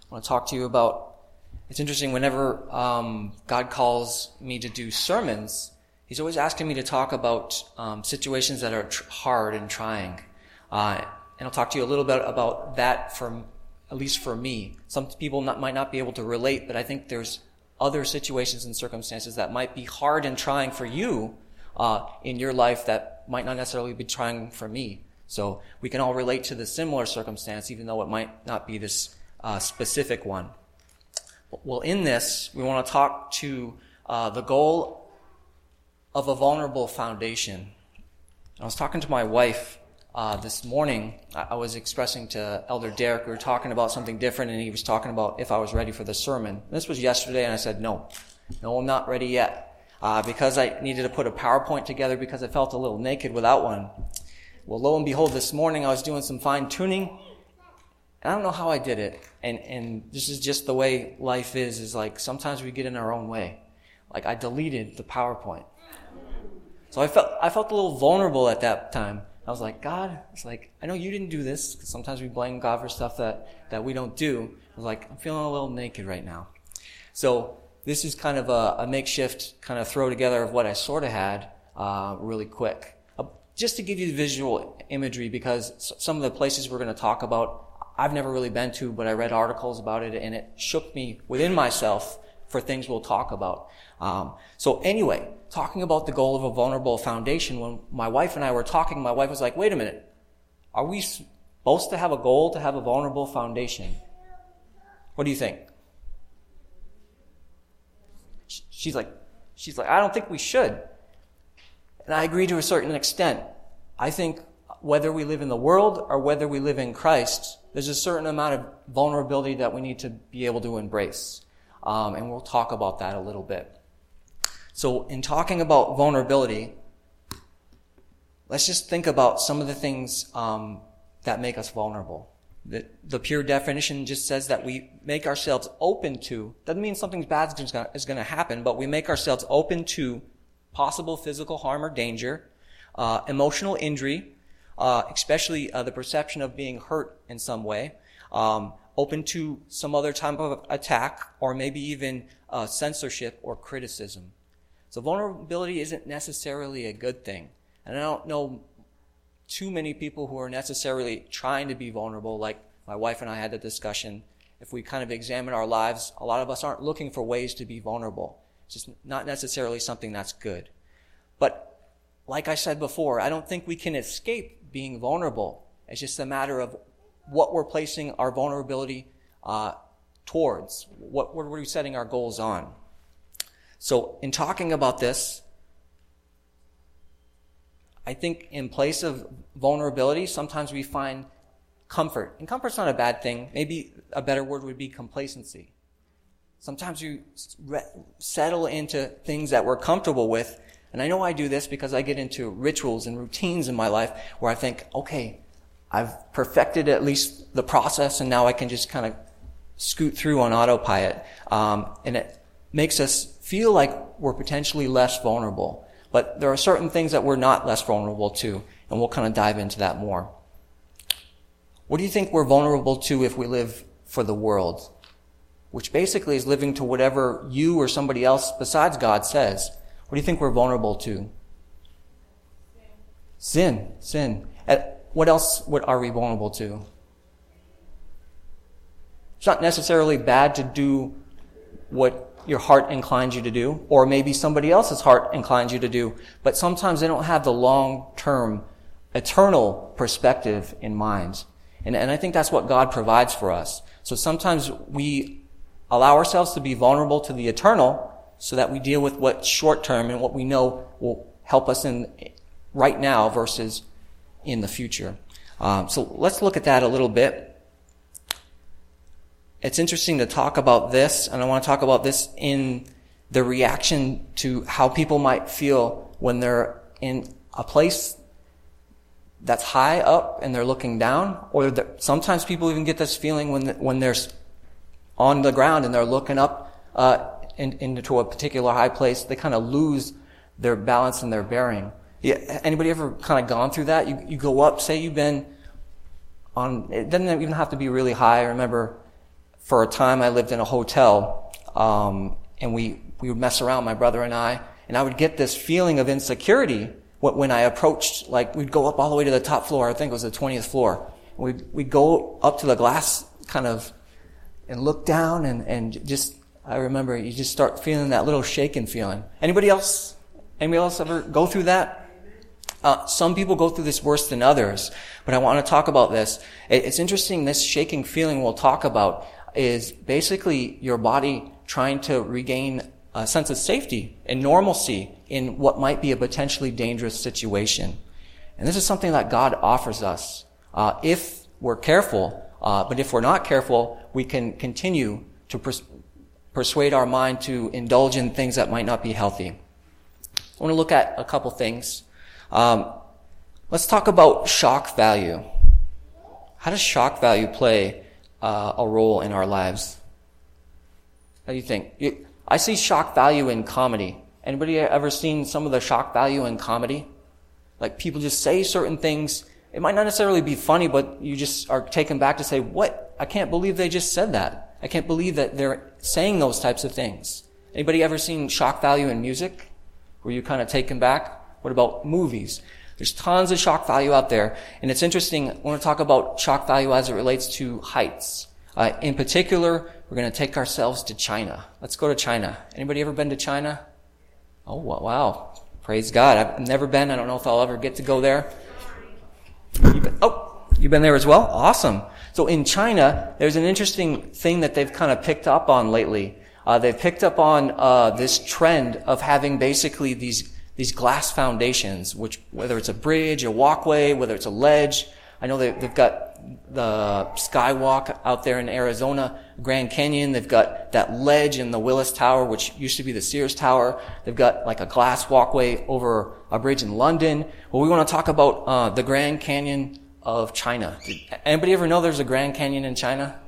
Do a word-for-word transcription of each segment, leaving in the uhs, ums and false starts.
I want to talk to you about, it's interesting, whenever um, God calls me to do sermons, he's always asking me to talk about um, situations that are tr- hard and trying. Uh, and I'll talk to you a little bit about that, for, at least for me. Some people not, might not be able to relate, but I think there's other situations and circumstances that might be hard and trying for you uh, in your life that might not necessarily be trying for me. So we can all relate to the similar circumstance, even though it might not be this uh, specific one. Well, in this, we want to talk to uh, the goal of a vulnerable foundation. I was talking to my wife uh, this morning. I, I was expressing to Elder Derek, we were talking about something different, and he was talking about if I was ready for the sermon. This was yesterday, and I said, no, no, I'm not ready yet, uh, because I needed to put a PowerPoint together because I felt a little naked without one. Well, lo and behold, this morning I was doing some fine-tuning, and I don't know how I did it. And and this is just the way life is, is like sometimes we get in our own way. Like I deleted the PowerPoint. So I felt I felt a little vulnerable at that time. I was like, God, it's like, I know you didn't do this, because sometimes we blame God for stuff that, that we don't do. I was like, I'm feeling a little naked right now. So this is kind of a, a makeshift kind of throw together of what I sort of had uh, really quick. Uh, just to give you the visual imagery, because some of the places we're going to talk about, I've never really been to, but I read articles about it, and it shook me within myself for things we'll talk about. Um, so anyway, talking about the goal of a vulnerable foundation, when my wife and I were talking, my wife was like, wait a minute, are we supposed to have a goal to have a vulnerable foundation? What do you think? She's like, she's like, I don't think we should. And I agree to a certain extent. I think whether we live in the world or whether we live in Christ, there's a certain amount of vulnerability that we need to be able to embrace. Um, and we'll talk about that a little bit. So in talking about vulnerability, let's just think about some of the things um, that make us vulnerable. The, the pure definition just says that we make ourselves open to, doesn't mean something bad is going to happen, but we make ourselves open to possible physical harm or danger, uh, emotional injury, Uh, especially uh, the perception of being hurt in some way, um, open to some other type of attack, or maybe even uh, censorship or criticism. So vulnerability isn't necessarily a good thing. And I don't know too many people who are necessarily trying to be vulnerable, like my wife and I had the discussion. If we kind of examine our lives, a lot of us aren't looking for ways to be vulnerable. It's just not necessarily something that's good. But like I said before, I don't think we can escape being vulnerable. It's just a matter of what we're placing our vulnerability uh, towards. What, what are we setting our goals on? So in talking about this, I think in place of vulnerability, sometimes we find comfort. And comfort's not a bad thing. Maybe a better word would be complacency. Sometimes you re- settle into things that we're comfortable with. And I know I do this because I get into rituals and routines in my life where I think, okay, I've perfected at least the process, and now I can just kind of scoot through on autopilot. Um, and it makes us feel like we're potentially less vulnerable. But there are certain things that we're not less vulnerable to, and we'll kind of dive into that more. What do you think we're vulnerable to if we live for the world? Which basically is living to whatever you or somebody else besides God says. What do you think we're vulnerable to? Sin. Sin. Sin. And what else what are we vulnerable to? It's not necessarily bad to do what your heart inclines you to do, or maybe somebody else's heart inclines you to do, but sometimes they don't have the long-term, eternal perspective in mind. And, and I think that's what God provides for us. So sometimes we allow ourselves to be vulnerable to the eternal, so that we deal with what's short-term and what we know will help us in right now versus in the future. Um, so let's look at that a little bit. It's interesting to talk about this, and I want to talk about this in the reaction to how people might feel when they're in a place that's high up and they're looking down, or sometimes people even get this feeling when when they're on the ground and they're looking up uh In, into a particular high place, they kind of lose their balance and their bearing. Yeah, anybody ever kind of gone through that? You you go up, say you've been on, it doesn't even have to be really high. I remember for a time I lived in a hotel, um, and we, we would mess around, my brother and I, and I would get this feeling of insecurity when I approached, like, we'd go up all the way to the top floor, I think it was the twentieth floor. We'd, we'd go up to the glass kind of and look down and, and just, I remember you just start feeling that little shaken feeling. Anybody else? Anybody else ever go through that? Uh, some people go through this worse than others, but I want to talk about this. It, it's interesting, this shaking feeling we'll talk about is basically your body trying to regain a sense of safety and normalcy in what might be a potentially dangerous situation. And this is something that God offers us. Uh, if we're careful, uh, but if we're not careful, we can continue to pers- persuade our mind to indulge in things that might not be healthy. I want to look at a couple things. Um, let's talk about shock value. How does shock value play uh, a role in our lives? How do you think? You, I see shock value in comedy. Anybody ever seen some of the shock value in comedy? Like people just say certain things. It might not necessarily be funny, but you just are taken back to say, what? I can't believe they just said that. I can't believe that they're saying those types of things. Anybody ever seen shock value in music? Were you kind of taken back? What about movies? There's tons of shock value out there. And it's interesting, I want to talk about shock value as it relates to heights. Uh, in particular, we're going to take ourselves to China. Let's go to China. Anybody ever been to China? Oh, wow. Praise God. I've never been. I don't know if I'll ever get to go there. You've been, oh, you've been there as well? Awesome. So in China, there's an interesting thing that they've kind of picked up on lately. Uh, they've picked up on uh, this trend of having basically these these glass foundations, which whether it's a bridge, a walkway, whether it's a ledge. I know they, they've got the Skywalk out there in Arizona, Grand Canyon. They've got that ledge in the Willis Tower, which used to be the Sears Tower. They've got like a glass walkway over a bridge in London. Well, we want to talk about uh, the Grand Canyon of China. Did anybody ever know there's a Grand Canyon in China?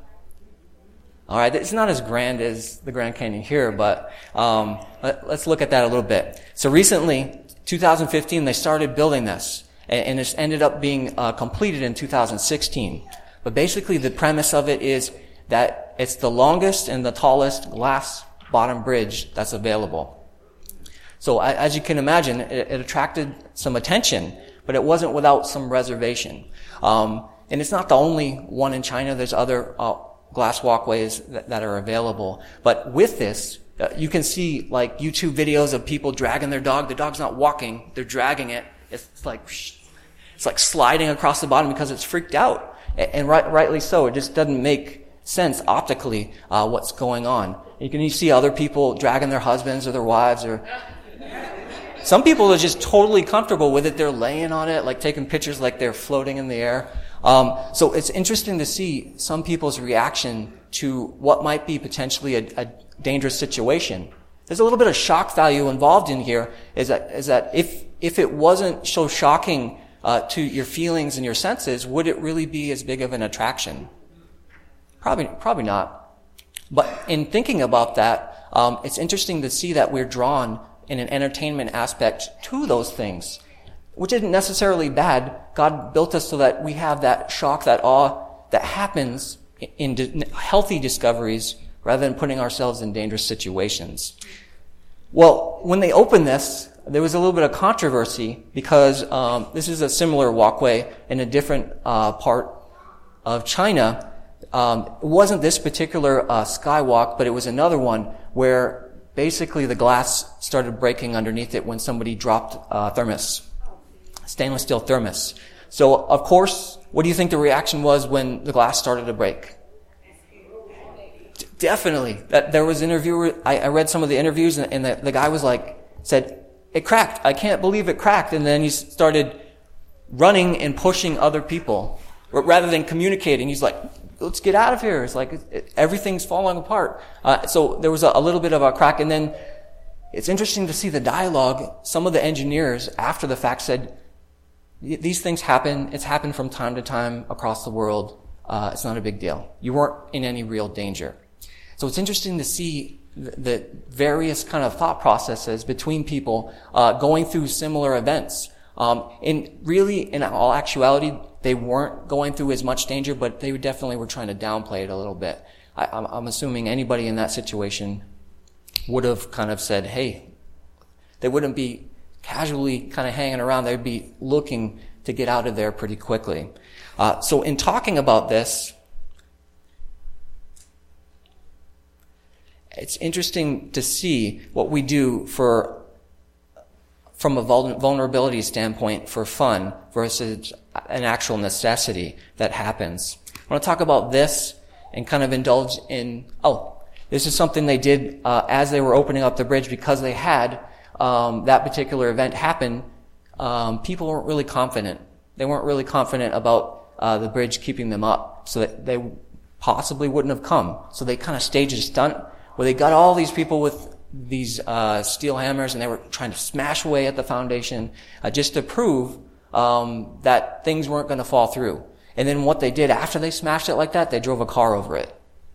All right, it's not as grand as the Grand Canyon here, but um, let, let's look at that a little bit. So recently, two thousand fifteen, they started building this, and, and it's ended up being uh, completed in two thousand sixteen. But basically, the premise of it is that it's the longest and the tallest glass bottom bridge that's available. So as you can imagine, it, it attracted some attention, but it wasn't without some reservation. Um, and it's not the only one in China. There's other uh, glass walkways that, that are available. But with this, uh, you can see like YouTube videos of people dragging their dog. The dog's not walking; they're dragging it. It's like it's like sliding across the bottom because it's freaked out, and, and right, rightly so. It just doesn't make sense optically uh, what's going on. You can you see other people dragging their husbands or their wives, or some people are just totally comfortable with it. They're laying on it, like taking pictures like they're floating in the air. Um, so it's interesting to see some people's reaction to what might be potentially a, a dangerous situation. There's a little bit of shock value involved in here. Is that is that if if it wasn't so shocking uh, to your feelings and your senses, would it really be as big of an attraction? Probably probably not. But in thinking about that, um, it's interesting to see that we're drawn in an entertainment aspect to those things, which isn't necessarily bad. God built us so that we have that shock, that awe that happens in di- healthy discoveries rather than putting ourselves in dangerous situations. Well, when they opened this, there was a little bit of controversy because um, this is a similar walkway in a different uh, part of China. Um, it wasn't this particular uh, skywalk, but it was another one where basically the glass started breaking underneath it when somebody dropped uh, thermos. Stainless steel thermos. So, of course, what do you think the reaction was when the glass started to break? D- definitely. That there was interviewer. I, I read some of the interviews, and, and the, the guy was like, said, "It cracked. I can't believe it cracked." And then he started running and pushing other people rather than communicating. He's like, "Let's get out of here." It's like it, it, everything's falling apart. Uh, so there was a, a little bit of a crack, and then it's interesting to see the dialogue. Some of the engineers, after the fact, said, "These things happen. It's happened from time to time across the world. Uh, it's not a big deal. You weren't in any real danger." So it's interesting to see the, the various kind of thought processes between people uh, going through similar events. Um, and really, in all actuality, they weren't going through as much danger, but they definitely were trying to downplay it a little bit. I, I'm, I'm assuming anybody in that situation would have kind of said, hey, they wouldn't be casually kind of hanging around. They'd be looking to get out of there pretty quickly. Uh, so in talking about this, it's interesting to see what we do for, from a vulnerability standpoint, for fun versus an actual necessity that happens. I want to talk about this and kind of indulge in, oh, this is something they did uh, as they were opening up the bridge because they had um, that particular event happen. Um, people weren't really confident. They weren't really confident about uh, the bridge keeping them up, so that they possibly wouldn't have come. So they kind of staged a stunt where they got all these people with these uh, steel hammers, and they were trying to smash away at the foundation uh, just to prove um, that things weren't going to fall through. And then what they did after they smashed it like that, they drove a car over it.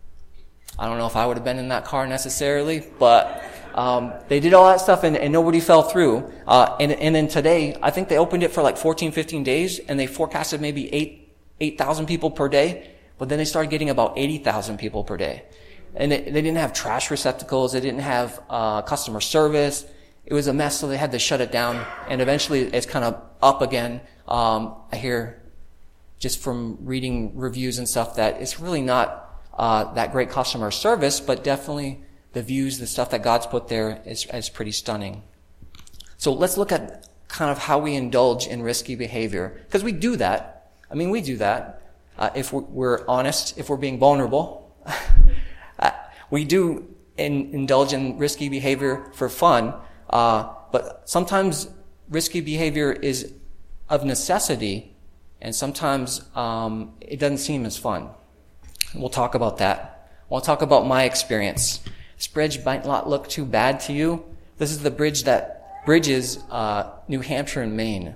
I don't know if I would have been in that car necessarily, but um, they did all that stuff and, and nobody fell through. Uh, and, and then today, I think they opened it for like fourteen, fifteen days, and they forecasted maybe eight, eight thousand people per day. But then they started getting about eighty thousand people per day. And they, they didn't have trash receptacles. They didn't have uh, customer service. It was a mess, so they had to shut it down. And eventually, it's kind of up again. Um, I hear just from reading reviews and stuff that it's really not Uh, that great customer service, but definitely the views, the stuff that God's put there is, is pretty stunning. So let's look at kind of how we indulge in risky behavior, because we do that. I mean, we do that uh, if we're, we're honest, if we're being vulnerable. uh, we do in, indulge in risky behavior for fun, uh, but sometimes risky behavior is of necessity, and sometimes um, it doesn't seem as fun. We'll talk about that. We'll talk about my experience. This bridge might not look too bad to you. This is the bridge that bridges uh, New Hampshire and Maine.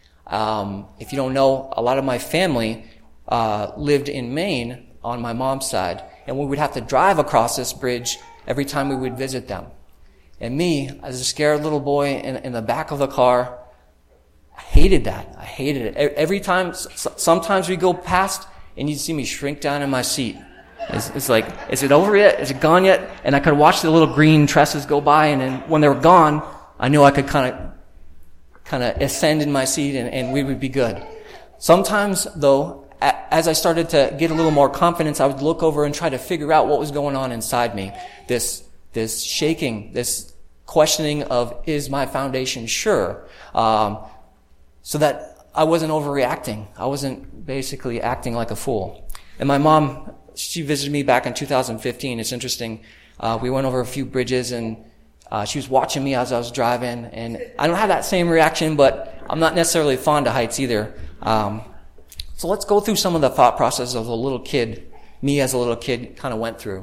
Um, if you don't know, a lot of my family uh, lived in Maine on my mom's side, and we would have to drive across this bridge every time we would visit them. And me, as a scared little boy in, in the back of the car, I hated that. I hated it. Every time, sometimes we go past, and you'd see me shrink down in my seat. It's, it's like, is it over yet? Is it gone yet? And I could watch the little green tresses go by, and then when they were gone, I knew I could kind of, kind of ascend in my seat, and, and we would be good. Sometimes, though, a, as I started to get a little more confidence, I would look over and try to figure out what was going on inside me. This, this shaking, this questioning of, is my foundation sure? Um, so that I wasn't overreacting. I wasn't basically acting like a fool. And my mom, she visited me back in two thousand fifteen. It's interesting. Uh, we went over a few bridges, and uh, she was watching me as I was driving. And I don't have that same reaction, but I'm not necessarily fond of heights either. Um, so let's go through some of the thought processes of a little kid, me as a little kid kind of went through.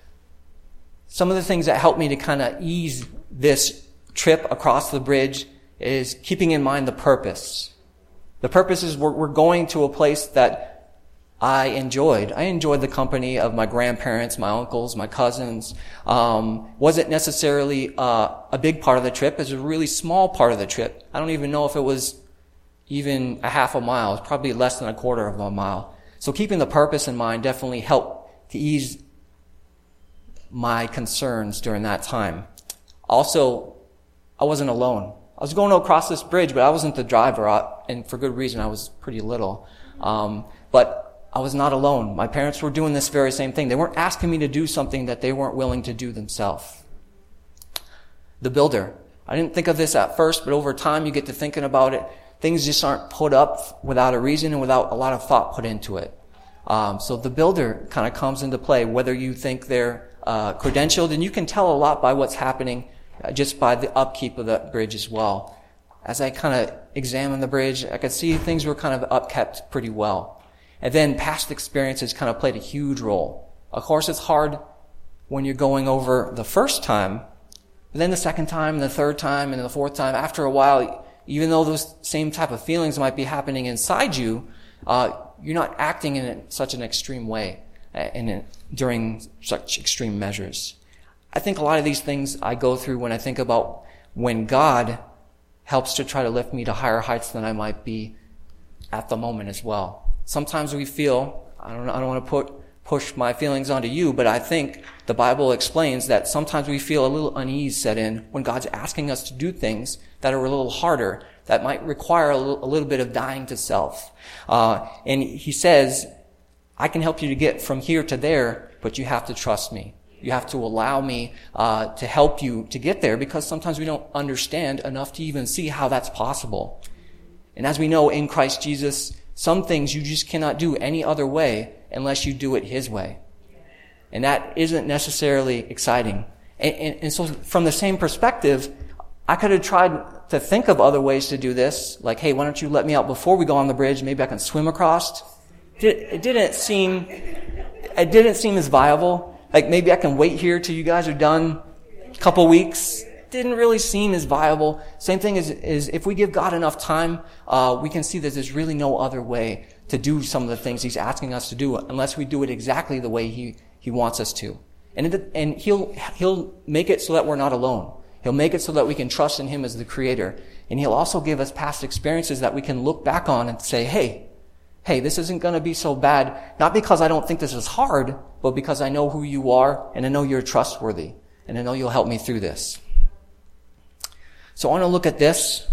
Some of the things that helped me to kind of ease this trip across the bridge is keeping in mind the purpose. The purpose is we're, we're going to a place that I enjoyed. I enjoyed the company of my grandparents, my uncles, my cousins. Um, wasn't necessarily uh, a big part of the trip. It was a really small part of the trip. I don't even know if it was even a half a mile. It's probably less than a quarter of a mile. So keeping the purpose in mind definitely helped to ease my concerns during that time. Also, I wasn't alone. I was going across this bridge, but I wasn't the driver, and for good reason. I was pretty little. Um, but I was not alone. My parents were doing this very same thing. They weren't asking me to do something that they weren't willing to do themselves. The builder. I didn't think of this at first, but over time you get to thinking about it. Things just aren't put up without a reason and without a lot of thought put into it. Um, so the builder kind of comes into play, whether you think they're uh, credentialed, and you can tell a lot by what's happening just by the upkeep of that bridge as well. As I kind of examined the bridge, I could see things were kind of upkept pretty well. And then past experiences kind of played a huge role. Of course, it's hard when you're going over the first time, but then the second time, and the third time, and the fourth time. After a while, even though those same type of feelings might be happening inside you, uh, you're not acting in such an extreme way and during such extreme measures. I think a lot of these things I go through when I think about when God helps to try to lift me to higher heights than I might be at the moment as well. Sometimes we feel, I don't, I don't want to put push my feelings onto you, but I think the Bible explains that sometimes we feel a little unease set in when God's asking us to do things that are a little harder, that might require a little, a little bit of dying to self. Uh, and he says, I can help you to get from here to there, but you have to trust me. You have to allow me uh, to help you to get there, because sometimes we don't understand enough to even see how that's possible. And as we know, in Christ Jesus, some things you just cannot do any other way unless you do it his way. And that isn't necessarily exciting. And, and, and so from the same perspective, I could have tried to think of other ways to do this. Like, hey, why don't you let me out before we go on the bridge? Maybe I can swim across. It didn't seem, it didn't seem as viable. Like, maybe I can wait here till you guys are done a couple weeks. Didn't really seem as viable. Same thing is, is if we give God enough time, uh, we can see that there's really no other way to do some of the things he's asking us to do unless we do it exactly the way he, he wants us to. And, it, and he'll, he'll make it so that we're not alone. He'll make it so that we can trust in him as the creator. And he'll also give us past experiences that we can look back on and say, hey, hey, this isn't going to be so bad, not because I don't think this is hard, but because I know who you are and I know you're trustworthy and I know you'll help me through this. So I want to look at this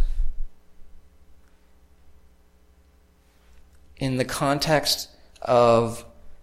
in the context of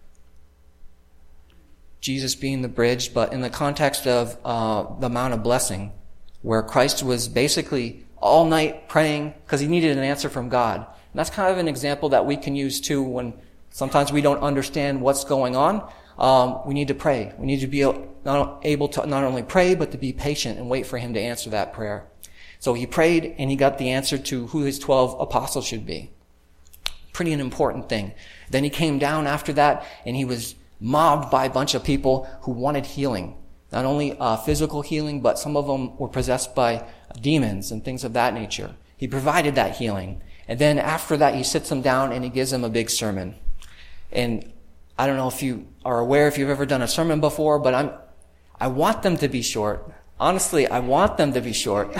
Jesus being the bridge, but in the context of uh, the Mount of Blessing, where Christ was basically all night praying because he needed an answer from God. And that's kind of an example that we can use too when sometimes we don't understand what's going on. Um, we need to pray. We need to be not able to not only pray, but to be patient and wait for him to answer that prayer. So he prayed and he got the answer to who his twelve apostles should be. Pretty an important thing. Then he came down after that and he was mobbed by a bunch of people who wanted healing. Not only uh, physical healing, but some of them were possessed by demons and things of that nature. He provided that healing. And then after that, he sits them down and he gives them a big sermon. And I don't know if you are aware, if you've ever done a sermon before, but I'm, I want them to be short. Honestly, I want them to be short.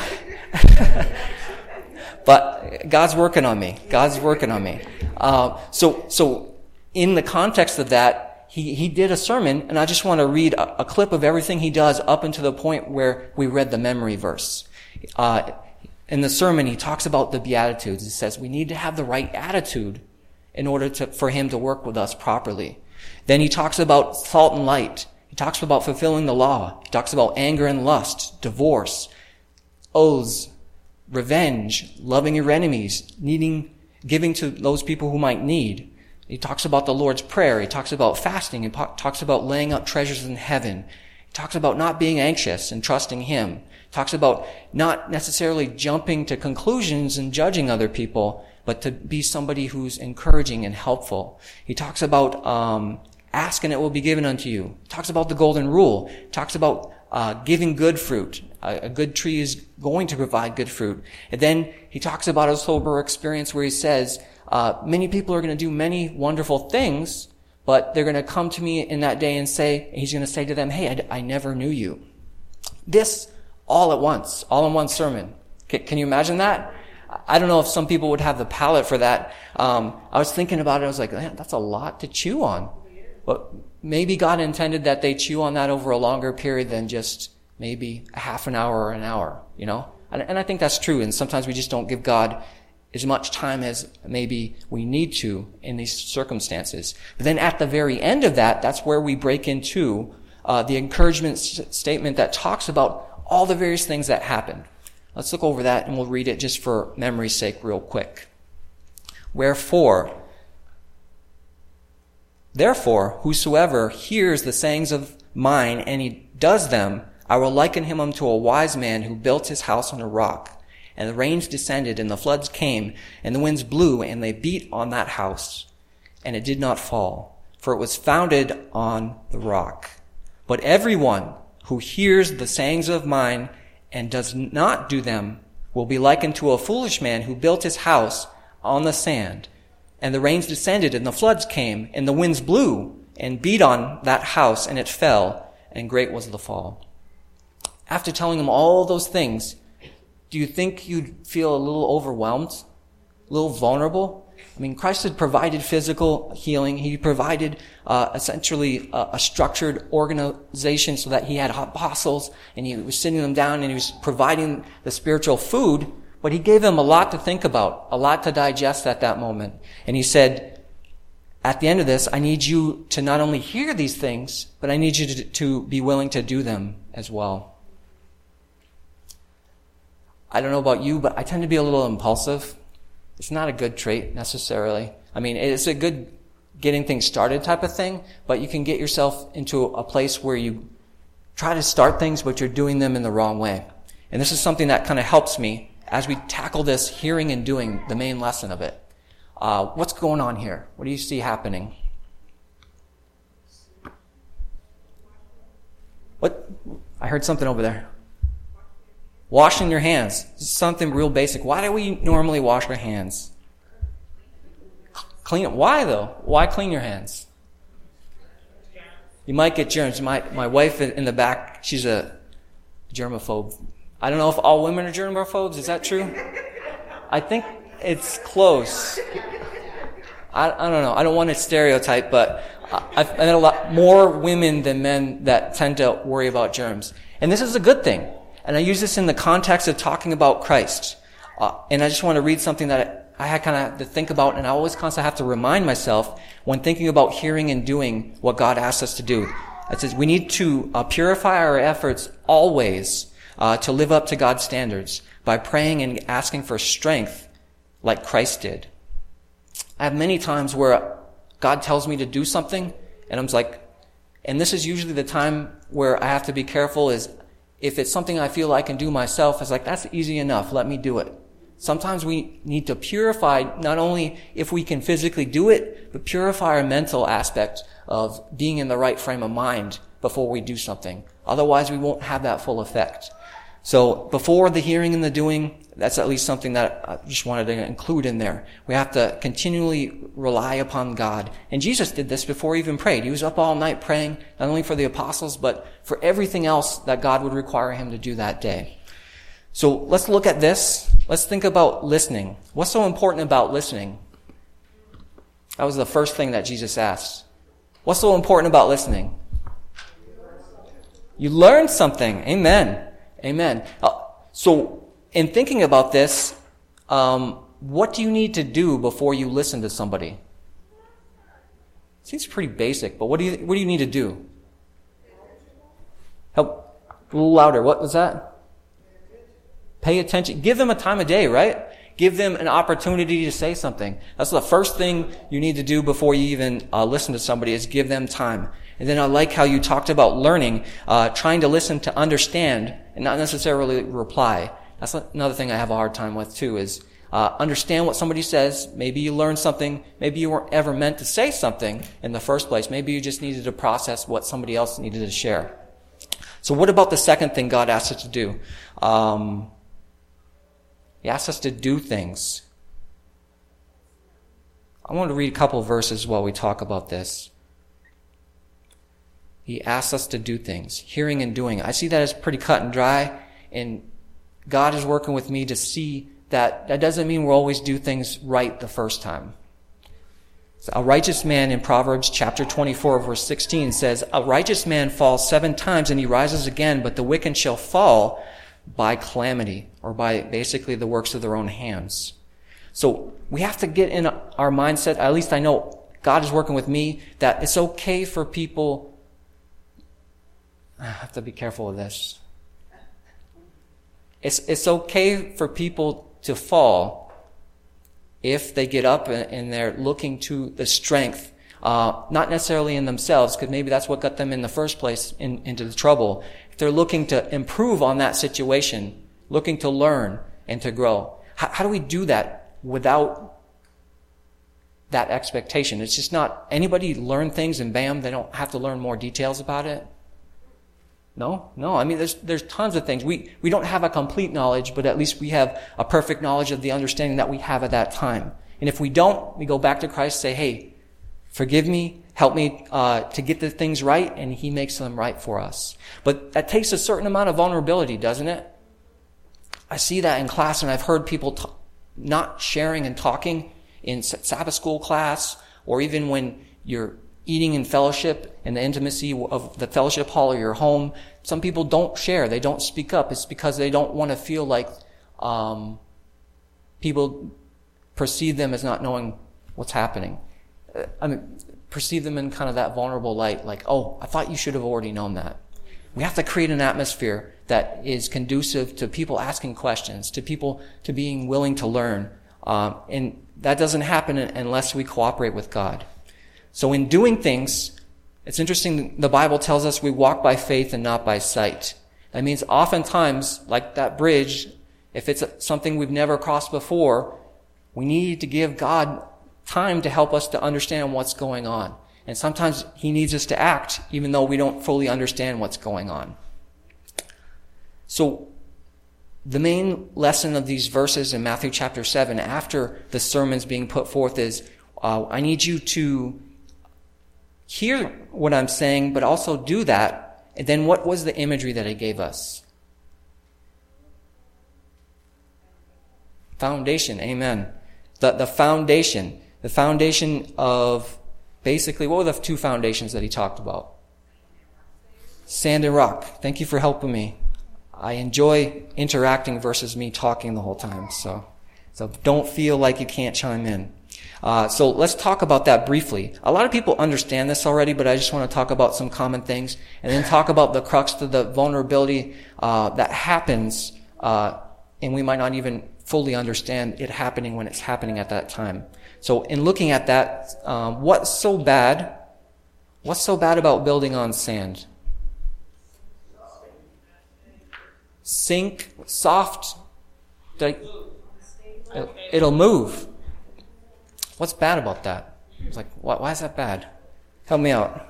But God's working on me. God's working on me. Uh, so, so in the context of that, he, he did a sermon, and I just want to read a, a clip of everything he does up until the point where we read the memory verse. Uh, in the sermon, he talks about the Beatitudes. He says we need to have the right attitude in order to, for him to work with us properly. Then he talks about salt and light. He talks about fulfilling the law. He talks about anger and lust, divorce, oaths, revenge, loving your enemies, needing, giving to those people who might need. He talks about the Lord's Prayer. He talks about fasting. He po- talks about laying up treasures in heaven. He talks about not being anxious and trusting him. He talks about not necessarily jumping to conclusions and judging other people, but to be somebody who's encouraging and helpful. He talks about um, ask and it will be given unto you. He talks about the golden rule. He talks about uh, giving good fruit. A, a good tree is going to provide good fruit. And then he talks about a sober experience where he says, uh, many people are going to do many wonderful things, but they're going to come to me in that day and say, he's going to say to them, hey, I, I never knew you. This all at once, all in one sermon. Can, can you imagine that? I don't know if some people would have the palate for that. Um, I was thinking about it. I was like, man, that's a lot to chew on. But maybe God intended that they chew on that over a longer period than just maybe a half an hour or an hour, you know? And, and I think that's true. And sometimes we just don't give God as much time as maybe we need to in these circumstances. But then at the very end of that, that's where we break into uh, the encouragement s- statement that talks about all the various things that happened. Let's look over that and we'll read it just for memory's sake real quick. Wherefore, therefore, whosoever hears the sayings of mine and he does them, I will liken him unto a wise man who built his house on a rock. And the rains descended, and the floods came, and the winds blew, and they beat on that house. And it did not fall, for it was founded on the rock. But everyone who hears the sayings of mine and does not do them will be likened to a foolish man who built his house on the sand. And the rains descended, and the floods came, and the winds blew, and beat on that house, and it fell, and great was the fall. After telling him all those things, do you think you'd feel a little overwhelmed? A little vulnerable? I mean, Christ had provided physical healing. He provided uh, essentially a, a structured organization so that he had apostles and he was sitting them down and he was providing the spiritual food, but he gave them a lot to think about, a lot to digest at that moment. And he said, at the end of this, I need you to not only hear these things, but I need you to, to be willing to do them as well. I don't know about you, but I tend to be a little impulsive. It's not a good trait necessarily. I mean, it's a good getting things started type of thing, but you can get yourself into a place where you try to start things, but you're doing them in the wrong way. And this is something that kind of helps me as we tackle this hearing and doing, the main lesson of it. Uh, what's going on here? What do you see happening? What? I heard something over there. Washing your hands. This is something real basic. Why do we normally wash our hands? Clean it. Why though? Why clean your hands? You might get germs. My my wife in the back, she's a germaphobe. I don't know if all women are germaphobes. Is that true? I think it's close. I I don't know. I don't want to stereotype, but I've met a lot more women than men that tend to worry about germs. And this is a good thing. And I use this in the context of talking about Christ. Uh, and I just want to read something that I had kind of to think about, and I always constantly have to remind myself when thinking about hearing and doing what God asks us to do. It says we need to uh, purify our efforts always uh, to live up to God's standards by praying and asking for strength like Christ did. I have many times where God tells me to do something, and I'm like, and this is usually the time where I have to be careful is if it's something I feel I can do myself, it's like, that's easy enough. Let me do it. Sometimes we need to purify not only if we can physically do it, but purify our mental aspect of being in the right frame of mind before we do something. Otherwise, we won't have that full effect. So before the hearing and the doing, that's at least something that I just wanted to include in there. We have to continually rely upon God. And Jesus did this before he even prayed. He was up all night praying, not only for the apostles, but for everything else that God would require him to do that day. So let's look at this. Let's think about listening. What's so important about listening? That was the first thing that Jesus asked. What's so important about listening? You learn something. Amen. Amen. Uh, so in thinking about this, um, what do you need to do before you listen to somebody? Seems pretty basic, but what do you what do you need to do? Help a little louder. What was that? Pay attention. Give them a time of day, right? Give them an opportunity to say something. That's the first thing you need to do before you even uh, listen to somebody is give them time. And then I like how you talked about learning, uh, trying to listen to understand and not necessarily reply. That's another thing I have a hard time with too is uh, understand what somebody says. Maybe you learned something. Maybe you weren't ever meant to say something in the first place. Maybe you just needed to process what somebody else needed to share. So what about the second thing God asked us to do? Um, he asked us to do things. I want to read a couple of verses while we talk about this. He asks us to do things, hearing and doing. I see that as pretty cut and dry, and God is working with me to see that that doesn't mean we'll always do things right the first time. So a righteous man in Proverbs chapter twenty-four, verse sixteen says, a righteous man falls seven times and he rises again, but the wicked shall fall by calamity, or by basically the works of their own hands. So we have to get in our mindset, at least I know God is working with me, that it's okay for people. I have to be careful with this. It's it's okay for people to fall if they get up and they're looking to the strength, uh, not necessarily in themselves, because maybe that's what got them in the first place in, into the trouble. If they're looking to improve on that situation, looking to learn and to grow. How, how do we do that without that expectation? It's just not anybody learn things and bam, they don't have to learn more details about it. No, no. I mean, there's there's tons of things. We we don't have a complete knowledge, but at least we have a perfect knowledge of the understanding that we have at that time. And if we don't, we go back to Christ and say, hey, forgive me, help me uh, to get the things right, and he makes them right for us. But that takes a certain amount of vulnerability, doesn't it? I see that in class, and I've heard people t- not sharing and talking in Sabbath school class, or even when you're eating in fellowship in the intimacy of the fellowship hall or your home. Some people don't share. They don't speak up. It's because they don't want to feel like um, people perceive them as not knowing what's happening. Uh, I mean, perceive them in kind of that vulnerable light, like, oh, I thought you should have already known that. We have to create an atmosphere that is conducive to people asking questions, to people to being willing to learn. Um, and that doesn't happen unless we cooperate with God. So in doing things, it's interesting, the Bible tells us we walk by faith and not by sight. That means oftentimes, like that bridge, if it's something we've never crossed before, we need to give God time to help us to understand what's going on. And sometimes he needs us to act even though we don't fully understand what's going on. So the main lesson of these verses in Matthew chapter seven, after the sermon's being put forth, is uh, I need you to hear what I'm saying, but also do that. And then what was the imagery that he gave us? Foundation. Amen. The, the foundation. The foundation of basically, what were the two foundations that he talked about? Sand and rock. Thank you for helping me. I enjoy interacting versus me talking the whole time. So, so don't feel like you can't chime in. Uh, so let's talk about that briefly. A lot of people understand this already, but I just want to talk about some common things and then talk about the crux of the vulnerability uh, that happens, uh, and we might not even fully understand it happening when it's happening at that time. So in looking at that, um, what's so bad? What's so bad about building on sand? Sink, soft, like, it'll move. What's bad about that? It's like, why, why is that bad? Help me out.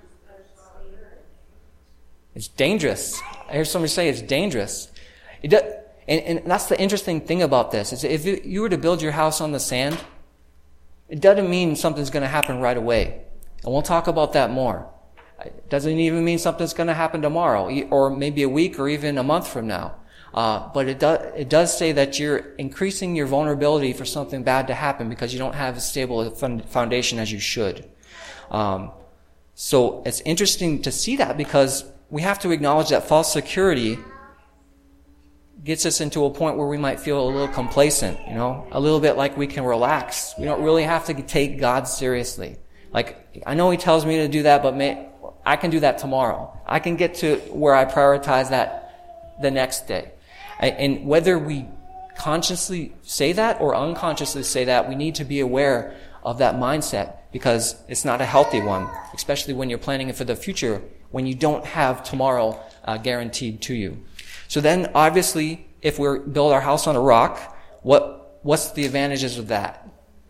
It's dangerous. I hear somebody say it's dangerous. It does, and, and that's the interesting thing about this, is if you were to build your house on the sand, it doesn't mean something's going to happen right away. And we'll talk about that more. It doesn't even mean something's going to happen tomorrow, or maybe a week, or even a month from now. Uh, but it does, it does say that you're increasing your vulnerability for something bad to happen because you don't have as stable a foundation as you should. Um, so it's interesting to see that, because we have to acknowledge that false security gets us into a point where we might feel a little complacent, you know, a little bit like we can relax. We don't really have to take God seriously. Like, I know he tells me to do that, but may, I can do that tomorrow. I can get to where I prioritize that the next day. And whether we consciously say that or unconsciously say that, we need to be aware of that mindset, because it's not a healthy one, especially when you're planning for the future, when you don't have tomorrow uh, guaranteed to you. So then, obviously, if we build our house on a rock, what what's the advantages of that?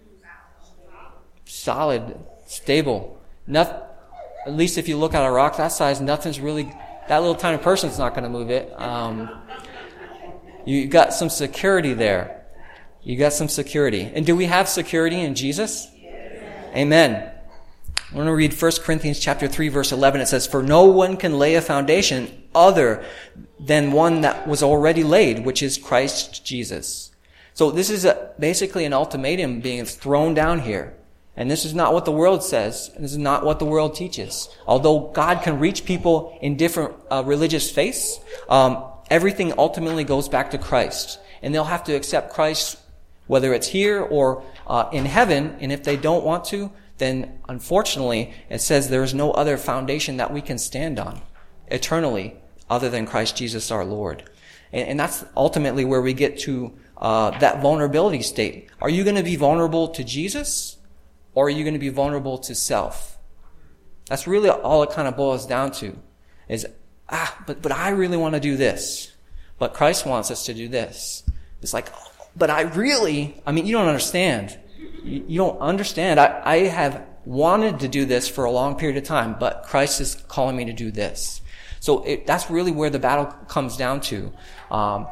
Solid, stable. Not, at least if you look at a rock that size, nothing's really, that little tiny person's not going to move it. Um, You got some security there. You got some security. And do we have security in Jesus? Yes. Amen. I want to read First Corinthians chapter three, verse eleven. It says, "For no one can lay a foundation other than one that was already laid, which is Christ Jesus." So this is a, basically an ultimatum being thrown down here. And this is not what the world says. And this is not what the world teaches. Although God can reach people in different uh, religious faiths, um, everything ultimately goes back to Christ. And they'll have to accept Christ, whether it's here or uh, in heaven. And if they don't want to, then unfortunately, it says there is no other foundation that we can stand on eternally other than Christ Jesus our Lord. And, and that's ultimately where we get to uh, that vulnerability state. Are you going to be vulnerable to Jesus, or are you going to be vulnerable to self? That's really all it kind of boils down to, is Ah, but, but I really want to do this. But Christ wants us to do this. It's like, oh, but I really, I mean, you don't understand. You, you don't understand. I, I have wanted to do this for a long period of time, but Christ is calling me to do this. So it, that's really where the battle comes down to. Um,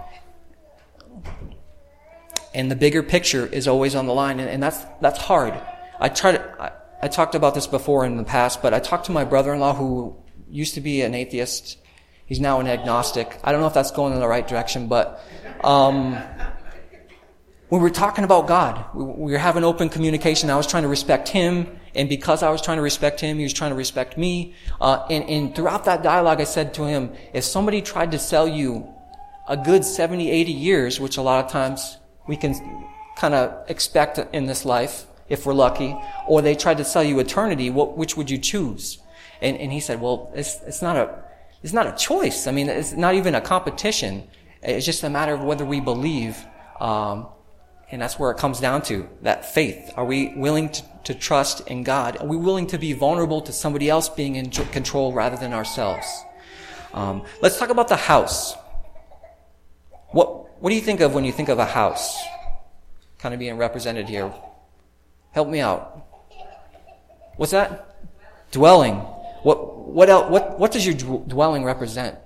and the bigger picture is always on the line, and, and that's, that's hard. I try to, I, I talked about this before in the past, but I talked to my brother-in-law who used to be an atheist. He's now an agnostic. I don't know if that's going in the right direction, but um, when we're talking about God, we, we were having open communication. I was trying to respect him, and because I was trying to respect him, he was trying to respect me. Uh, and, and throughout that dialogue, I said to him, if somebody tried to sell you a good seventy, eighty years, which a lot of times we can kind of expect in this life, if we're lucky, or they tried to sell you eternity, what, which would you choose? And, and he said, well, it's, it's not a, it's not a choice. I mean, it's not even a competition. It's just a matter of whether we believe, um, and that's where it comes down to, that faith. Are we willing to, to trust in God? Are we willing to be vulnerable to somebody else being in control rather than ourselves? Um, let's talk about the house. What, what do you think of when you think of a house? Kind of being represented here. Help me out. What's that? Dwelling. What, what else, what, what does your dwelling represent?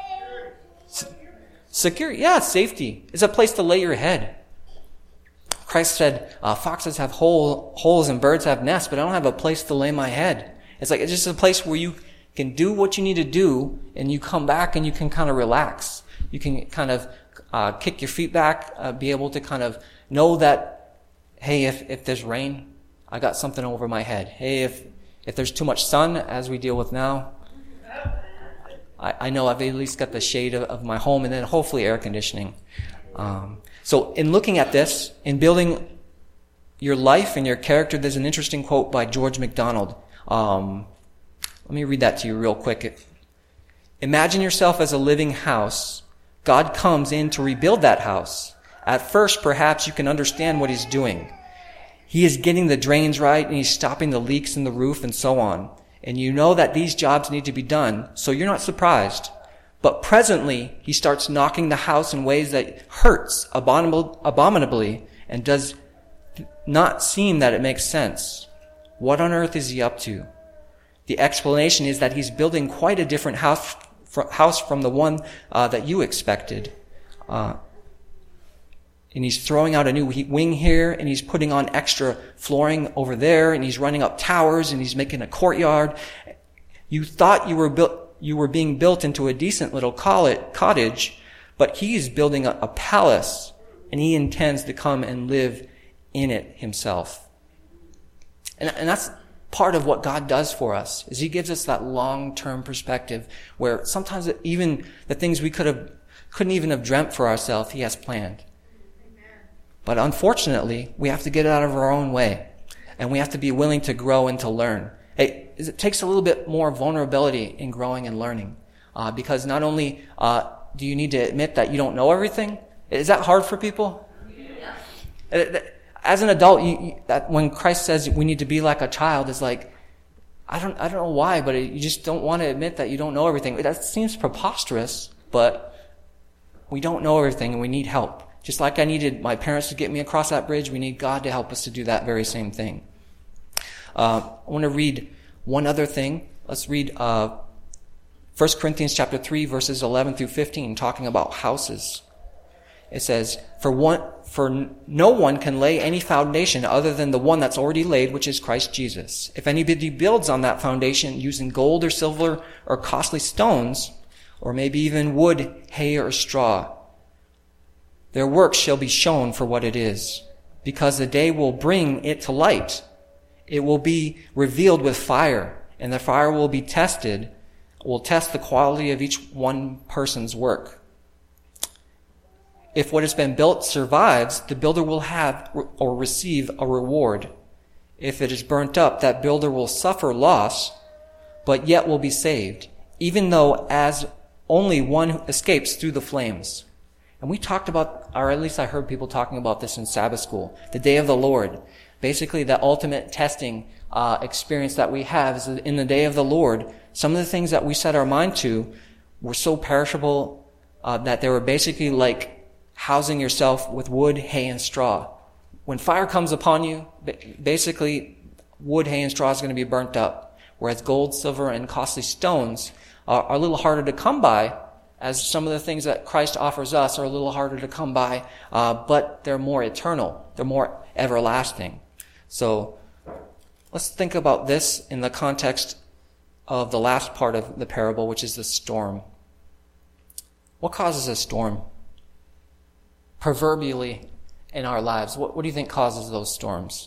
Security. Yeah, safety. It's a place to lay your head. Christ said, uh, foxes have hole, holes and birds have nests, but I don't have a place to lay my head. It's like, it's just a place where you can do what you need to do, and you come back and you can kind of relax. You can kind of uh, kick your feet back, uh, be able to kind of know that, hey, if, if there's rain, I got something over my head. Hey, if, if there's too much sun, as we deal with now, I, I know I've at least got the shade of, of my home, and then hopefully air conditioning. Um, So in looking at this, in building your life and your character, there's an interesting quote by George MacDonald. Um, let me read that to you real quick. Imagine yourself as a living house. God comes in to rebuild that house. At first, perhaps you can understand what he's doing. He is getting the drains right, and he's stopping the leaks in the roof and so on. And you know that these jobs need to be done, so you're not surprised. But presently, he starts knocking the house in ways that hurts abominable, abominably and does not seem that it makes sense. What on earth is he up to? The explanation is that he's building quite a different house, house from the one uh, that you expected. Uh, and he's throwing out a new wing here, and he's putting on extra flooring over there, and he's running up towers, and he's making a courtyard. You thought you were built... You were being built into a decent little cottage, but he's building a, a palace, and he intends to come and live in it himself. And, and that's part of what God does for us, is he gives us that long-term perspective where sometimes even the things we could have, couldn't even have dreamt for ourselves, he has planned. But unfortunately, we have to get out of our own way, and we have to be willing to grow and to learn. It, it takes a little bit more vulnerability in growing and learning, uh, because not only uh, do you need to admit that you don't know everything. Is that hard for people? Yeah. As an adult, you, you, that when Christ says we need to be like a child, it's like, I don't, I don't know why, but you just don't want to admit that you don't know everything. That seems preposterous, but we don't know everything, and we need help. Just like I needed my parents to get me across that bridge, we need God to help us to do that very same thing. Uh, I want to read one other thing. Let's read uh, First Corinthians chapter three, verses eleven through fifteen, talking about houses. It says, For one, for no one can lay any foundation other than the one that's already laid, which is Christ Jesus. If anybody builds on that foundation using gold or silver or costly stones, or maybe even wood, hay, or straw, their work shall be shown for what it is, because the day will bring it to light. It will be revealed with fire, and the fire will be tested, will test the quality of each one person's work. If what has been built survives, the builder will have or receive a reward. If it is burnt up, that builder will suffer loss, but yet will be saved, even though as only one escapes through the flames. And we talked about, or at least I heard people talking about this in Sabbath school, the day of the Lord. Basically, the ultimate testing uh, experience that we have is in the day of the Lord. Some of the things that we set our mind to were so perishable uh, that they were basically like housing yourself with wood, hay, and straw. When fire comes upon you, basically wood, hay, and straw is going to be burnt up, whereas gold, silver, and costly stones are, are a little harder to come by, as some of the things that Christ offers us are a little harder to come by, uh, but they're more eternal. They're more everlasting. So let's think about this in the context of the last part of the parable, which is the storm. What causes a storm? Proverbially, in our lives, what, what do you think causes those storms?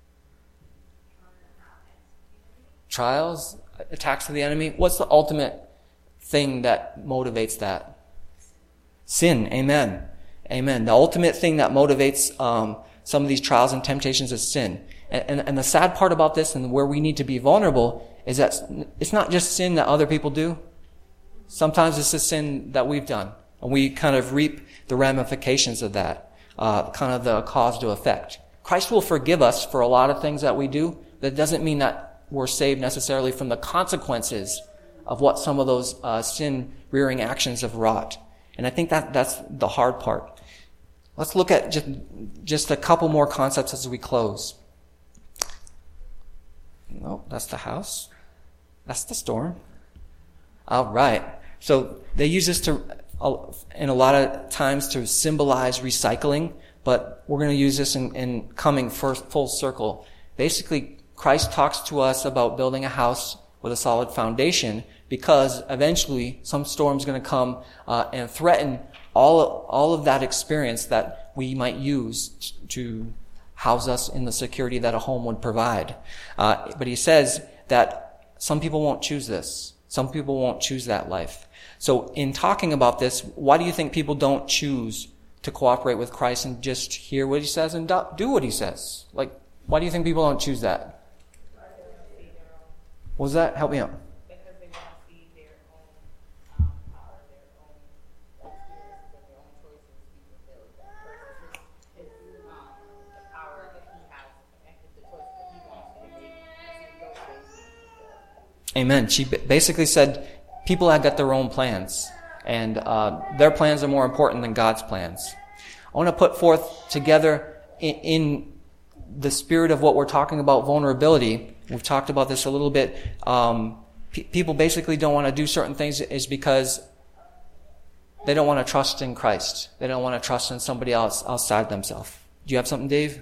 Trials, attacks of the enemy. What's the ultimate thing that motivates that? Sin. Amen. Amen. The ultimate thing that motivates um, some of these trials and temptations is sin. And, and, and the sad part about this, and where we need to be vulnerable, is that it's not just sin that other people do. Sometimes it's the sin that we've done. And we kind of reap the ramifications of that, uh, kind of the cause to effect. Christ will forgive us for a lot of things that we do. That doesn't mean that we're saved necessarily from the consequences of what some of those uh, sin-rearing actions have wrought. And I think that that's the hard part. Let's look at just, just a couple more concepts as we close. No, that's the house. That's the storm. All right. So they use this to, in a lot of times, to symbolize recycling, but we're going to use this in, in coming first full circle. Basically, Christ talks to us about building a house with a solid foundation, because eventually some storm's going to come uh, and threaten all all of that experience that we might use t- to house us in the security that a home would provide. Uh, but he says that some people won't choose this. Some people won't choose that life. So in talking about this, why do you think people don't choose to cooperate with Christ and just hear what he says and do what he says? Like, why do you think people don't choose that? What was that? Help me out. Because they want to see their own um, power, their own experiences, and their own choices be fulfilled. Versus his, his, um, the power that he has and the choices that he wants you to make, and those things be fulfilled. Amen. She basically said people have got their own plans, and uh, their plans are more important than God's plans. I want to put forth together in, in the spirit of what we're talking about, vulnerability. We've talked about this a little bit. Um, pe- people basically don't want to do certain things is because they don't want to trust in Christ. They don't want to trust in somebody else outside themselves. Do you have something, Dave?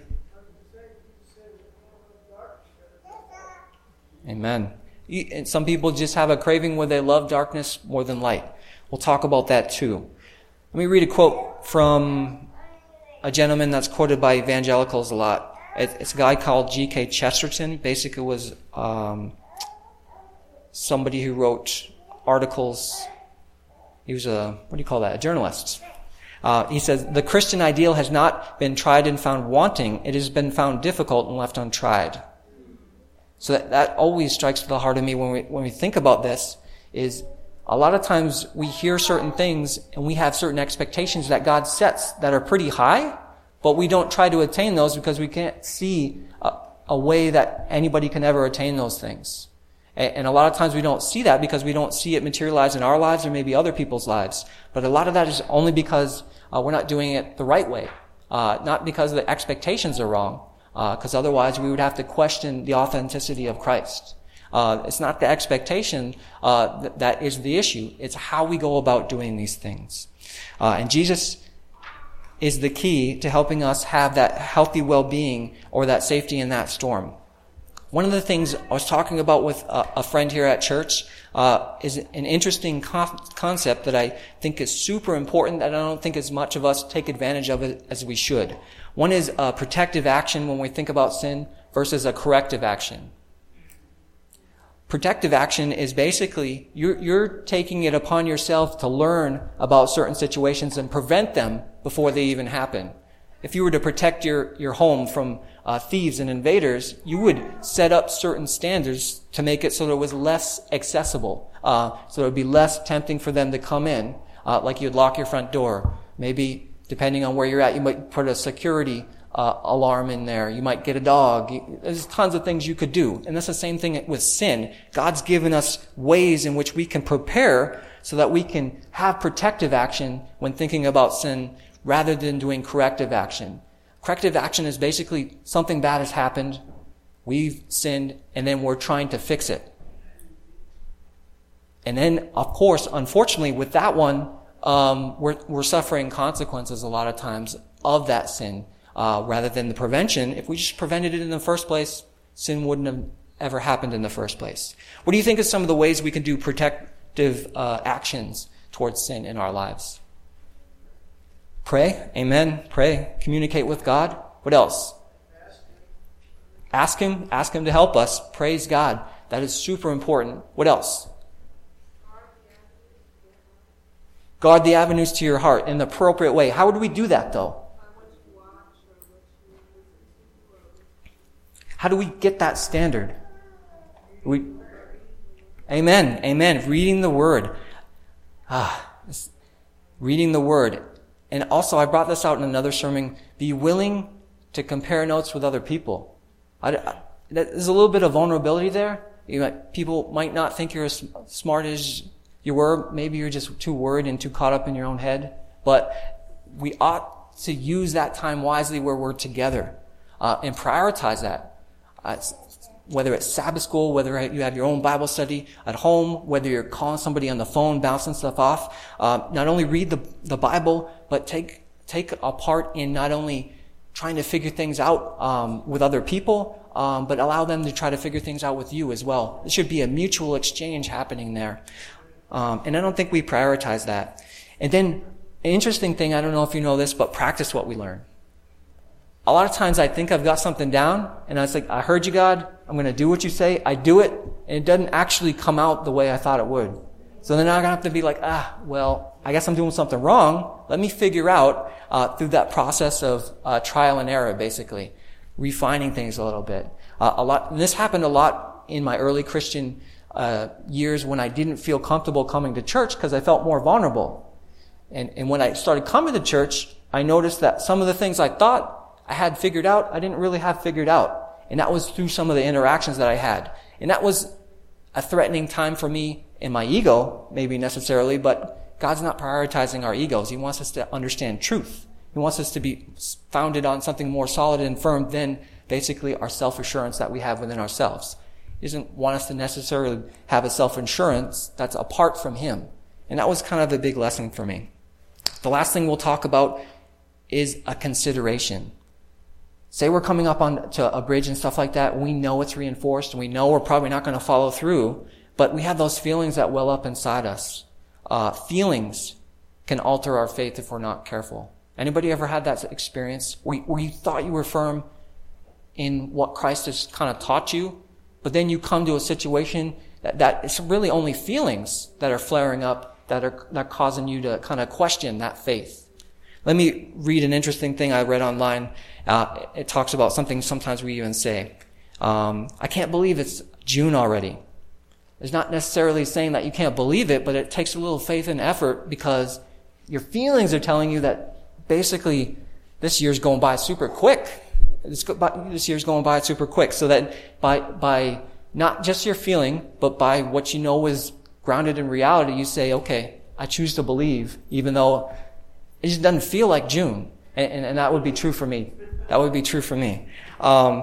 Amen. You, and some people just have a craving where they love darkness more than light. We'll talk about that too. Let me read a quote from a gentleman that's quoted by evangelicals a lot. It's a guy called G K Chesterton. Basically was um, somebody who wrote articles. He was a, what do you call that, a journalist. Uh, he says, the Christian ideal has not been tried and found wanting. It has been found difficult and left untried. So that, that always strikes to the heart of me when we, when we think about this, is a lot of times we hear certain things and we have certain expectations that God sets that are pretty high, but we don't try to attain those because we can't see a, a way that anybody can ever attain those things. And, and a lot of times we don't see that because we don't see it materialize in our lives or maybe other people's lives. But a lot of that is only because uh, we're not doing it the right way. Uh, not because the expectations are wrong, because uh, otherwise we would have to question the authenticity of Christ. Uh, it's not the expectation uh, th- that is the issue. It's how we go about doing these things. Uh, and Jesus is the key to helping us have that healthy well-being or that safety in that storm. One of the things I was talking about with a, a friend here at church uh, is an interesting co- concept that I think is super important that I don't think as much of us take advantage of it as we should. One is a protective action when we think about sin versus a corrective action. Protective action is basically you're, you're taking it upon yourself to learn about certain situations and prevent them before they even happen. If you were to protect your, your home from uh, thieves and invaders, you would set up certain standards to make it so that it was less accessible, uh, so it would be less tempting for them to come in, uh, like you'd lock your front door. Maybe, depending on where you're at, you might put a security Uh, alarm in there. You might get a dog. You, there's tons of things you could do. And that's the same thing with sin. God's given us ways in which we can prepare so that we can have protective action when thinking about sin rather than doing corrective action. Corrective action is basically something bad has happened, we've sinned, and then we're trying to fix it. And then, of course, unfortunately, with that one, um, we're, we're suffering consequences a lot of times of that sin. Uh, rather than the prevention. If we just prevented it in the first place, sin wouldn't have ever happened in the first place. What do you think is some of the ways we can do protective uh, actions towards sin in our lives? Pray. Amen. Pray. Communicate with God. What else? Ask him. Ask him to help us. Praise God. That is super important. What else? Guard the avenues to your heart in the appropriate way. How would we do that, though? How do we get that standard? We, amen. Amen. Reading the Word. Ah, reading the Word. And also, I brought this out in another sermon. Be willing to compare notes with other people. I, I, there's a little bit of vulnerability there. You might, people might not think you're as smart as you were. Maybe you're just too worried and too caught up in your own head. But we ought to use that time wisely where we're together uh, and prioritize that. Uh, whether it's Sabbath school, whether you have your own Bible study at home, whether you're calling somebody on the phone, bouncing stuff off, uh, not only read the, the Bible, but take take a part in not only trying to figure things out um, with other people, um, but allow them to try to figure things out with you as well. There should be a mutual exchange happening there. Um, and I don't think we prioritize that. And then, an interesting thing, I don't know if you know this, but practice what we learn. A lot of times I think I've got something down, and I was like, I heard you, God. I'm going to do what you say. I do it, and it doesn't actually come out the way I thought it would. So then I'm going to have to be like, ah, well, I guess I'm doing something wrong. Let me figure out uh, through that process of uh, trial and error, basically, refining things a little bit. Uh, a lot. And this happened a lot in my early Christian uh, years when I didn't feel comfortable coming to church because I felt more vulnerable. And, and when I started coming to church, I noticed that some of the things I thought I had figured out, I didn't really have figured out. And that was through some of the interactions that I had. And that was a threatening time for me in my ego, maybe necessarily, but God's not prioritizing our egos. He wants us to understand truth. He wants us to be founded on something more solid and firm than basically our self-assurance that we have within ourselves. He doesn't want us to necessarily have a self-assurance that's apart from Him. And that was kind of a big lesson for me. The last thing we'll talk about is a consideration. Say we're coming up on to a bridge and stuff like that. We know it's reinforced, and we know we're probably not going to follow through, but we have those feelings that well up inside us. Uh, feelings can alter our faith if we're not careful. Anybody ever had that experience where, where you thought you were firm in what Christ has kind of taught you, but then you come to a situation that, that it's really only feelings that are flaring up that are that are causing you to kind of question that faith? Let me read an interesting thing I read online. Uh, it talks about something sometimes we even say. Um, I can't believe it's June already. It's not necessarily saying that you can't believe it, but it takes a little faith and effort because your feelings are telling you that basically this year's going by super quick. This, this year's going by super quick. So that by, by not just your feeling, but by what you know is grounded in reality, you say, okay, I choose to believe, even though it just doesn't feel like June. And, and, and that would be true for me. That would be true for me. Um,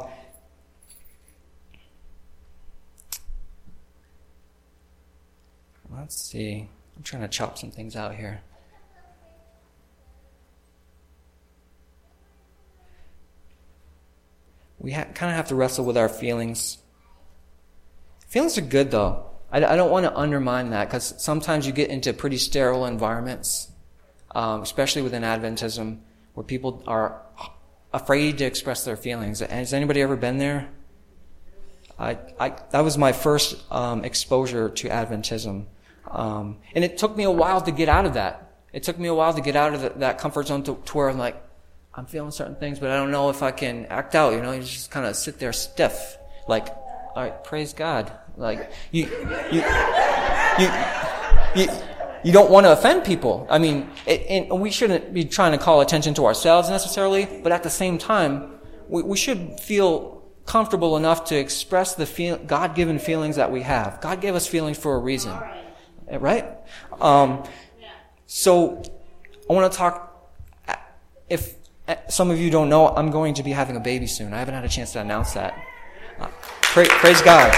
let's see. I'm trying to chop some things out here. We ha- kind of have to wrestle with our feelings. Feelings are good, though. I, I don't want to undermine that because sometimes you get into pretty sterile environments. Um, especially within Adventism, where people are afraid to express their feelings. Has anybody ever been there? I, I that was my first um, exposure to Adventism, um, and it took me a while to get out of that. It took me a while to get out of the, that comfort zone to, to where I'm like, I'm feeling certain things, but I don't know if I can act out. You know, you just kind of sit there stiff, like, all right, praise God. Like you, you, you, you. you You don't want to offend people. I mean, it, and we shouldn't be trying to call attention to ourselves necessarily, but at the same time, we, we should feel comfortable enough to express the feel, God-given feelings that we have. God gave us feelings for a reason, right? Um, so I want to talk, if some of you don't know, I'm going to be having a baby soon. I haven't had a chance to announce that. Uh, praise, praise God.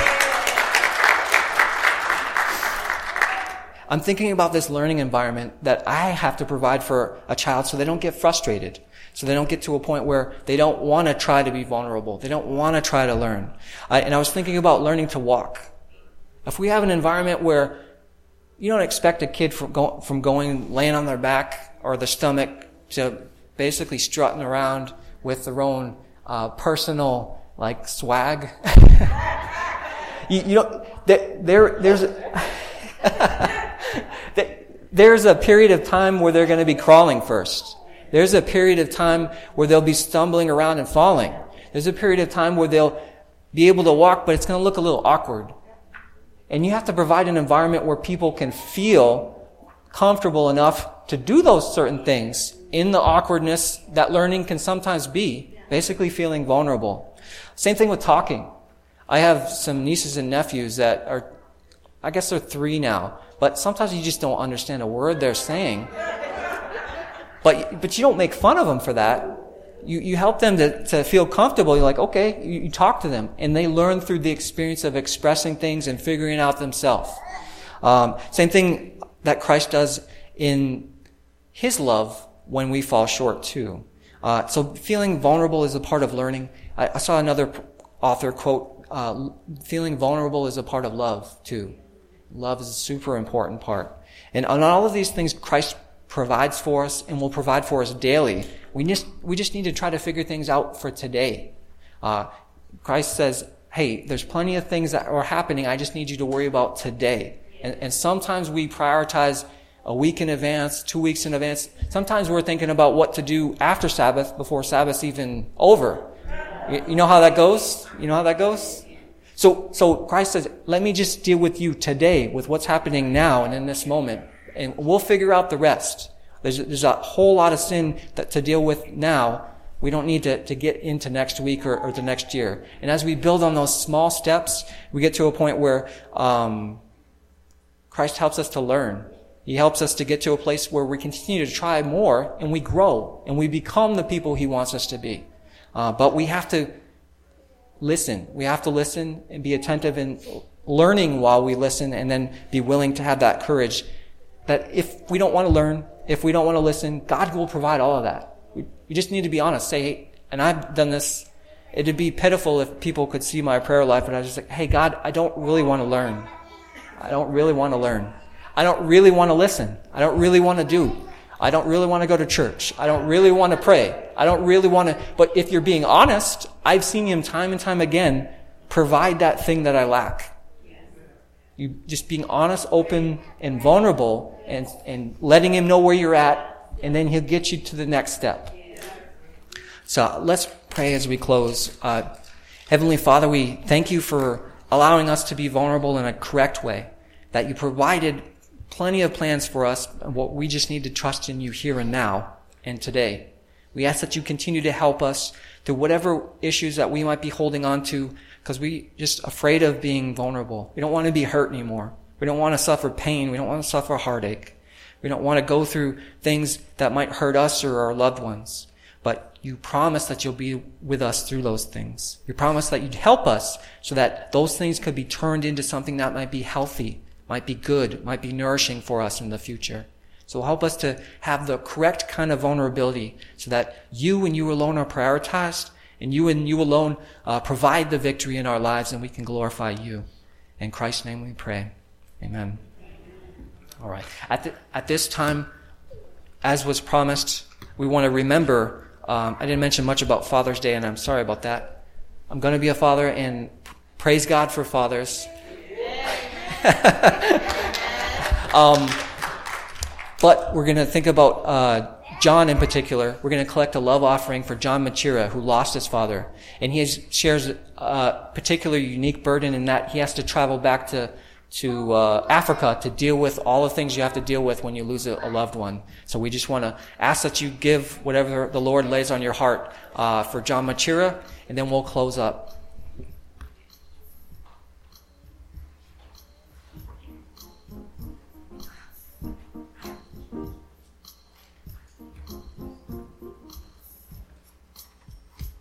I'm thinking about this learning environment that I have to provide for a child so they don't get frustrated, so they don't get to a point where they don't want to try to be vulnerable. They don't want to try to learn. I, and I was thinking about learning to walk. If we have an environment where you don't expect a kid from, go, from going, laying on their back or their stomach So basically strutting around with their own uh, personal like swag. you, you know, there, there there's a, there's a period of time where they're going to be crawling first. There's a period of time where they'll be stumbling around and falling. There's a period of time where they'll be able to walk, but it's going to look a little awkward. And you have to provide an environment where people can feel comfortable enough to do those certain things in the awkwardness that learning can sometimes be, basically feeling vulnerable. Same thing with talking. I have some nieces and nephews that are, I guess they're three now, but sometimes you just don't understand a word they're saying. But but you don't make fun of them for that. You you help them to, to feel comfortable. You're like, okay, you, you talk to them. And they learn through the experience of expressing things and figuring it out themselves. Um, same thing that Christ does in His love when we fall short too. Uh, so feeling vulnerable is a part of learning. I, I saw another author quote, uh, feeling vulnerable is a part of love too. Love is a super important part. And on all of these things, Christ provides for us and will provide for us daily. We just we just need to try to figure things out for today. Uh, Christ says, hey, there's plenty of things that are happening. I just need you to worry about today. And, and sometimes we prioritize a week in advance, two weeks in advance. Sometimes we're thinking about what to do after Sabbath before Sabbath's even over. You, you know how that goes? You know how that goes? So, so Christ says, let me just deal with you today, with what's happening now and in this moment. And we'll figure out the rest. There's, there's a whole lot of sin that, to deal with now. We don't need to, to get into next week or, or the next year. And as we build on those small steps, we get to a point where um, Christ helps us to learn. He helps us to get to a place where we continue to try more and we grow and we become the people He wants us to be. Uh, but we have to listen. We have to listen and be attentive in learning while we listen, and then be willing to have that courage that if we don't want to learn, if we don't want to listen, God will provide all of that. We, we just need to be honest. Say, hey, and I've done this. It'd be pitiful if people could see my prayer life and I was just like, hey, God, I don't really want to learn. I don't really want to learn. I don't really want to listen. I don't really want to do. I don't really want to go to church. I don't really want to pray. I don't really want to. But if you're being honest, I've seen Him time and time again provide that thing that I lack. You just being honest, open, and vulnerable, and, and letting Him know where you're at, and then He'll get you to the next step. So let's pray as we close. Uh, Heavenly Father, we thank You for allowing us to be vulnerable in a correct way, that You provided plenty of plans for us, and what we just need to trust in You here and now and today. We ask that You continue to help us through whatever issues that we might be holding on to, because we just afraid of being vulnerable. We don't want to be hurt anymore. We don't want to suffer pain. We don't want to suffer heartache. We don't want to go through things that might hurt us or our loved ones. But You promise that You'll be with us through those things. You promise that You'd help us so that those things could be turned into something that might be healthy, might be good, might be nourishing for us in the future. So help us to have the correct kind of vulnerability so that You and You alone are prioritized, and You and You alone uh, provide the victory in our lives, and we can glorify You. In Christ's name we pray. Amen. All right. At, the, at this time, as was promised, we want to remember, um, I didn't mention much about Father's Day, and I'm sorry about that. I'm going to be a father, and praise God for fathers. um, but we're going to think about uh, John in particular. We're going to collect a love offering for John Machira, who lost his father. And he has, shares a particular unique burden in that he has to travel back to to uh, Africa to deal with all the things you have to deal with when you lose a, a loved one. So we just want to ask that you give whatever the Lord lays on your heart uh, for John Machira, and then we'll close up.